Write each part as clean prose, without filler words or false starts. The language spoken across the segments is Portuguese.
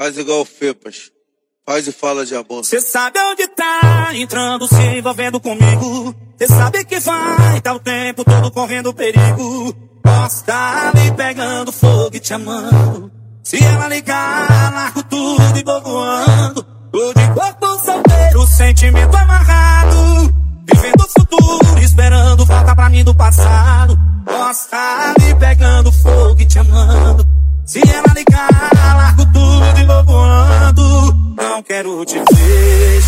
Faz igual o Fepas. Faz e fala de amor. Cê sabe onde tá entrando, se envolvendo comigo. Cê sabe que vai tá o tempo todo correndo perigo. Posso tá me pegando fogo e te amando. Se ela ligar, largo tudo e vou voando. Tô de corpo solteiro, sentimento amarrado. Vivendo o futuro, esperando volta pra mim do passado. Posso tá me pegando fogo e te amando. Se ela ligar, largo tudo e vou voando. Não quero te ver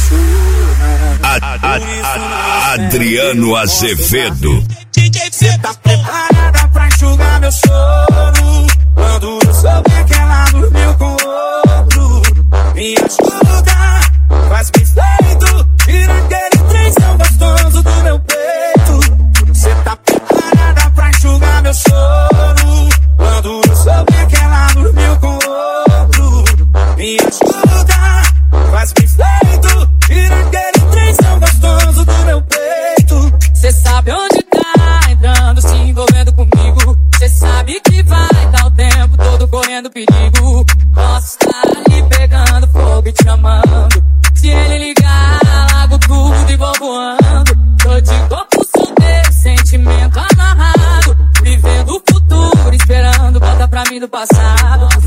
chorar. Adriano Azevedo. DJ, cê tá preparada pra enxugar meu choro? Quando eu souber que ela dormiu com outro, me ajuda, faz perfeito. Tira aquele trenzão gostoso do meu peito. Cê tá preparada pra enxugar meu choro? Quando eu souber que ela dormiu com outro, me ajuda, faz perfeito. Tira aquele trenzão gostoso do meu peito. Cê sabe onde tá entrando, se envolvendo comigo. Cê sabe que vai dar o tempo todo correndo perigo. Posso estar ali pegando fogo e te amando. Se ele ligar, largo tudo e vou voando. Tô de corpo solteiro, sentimento amarrado. Vivendo o futuro, esperando volta pra mim do passado.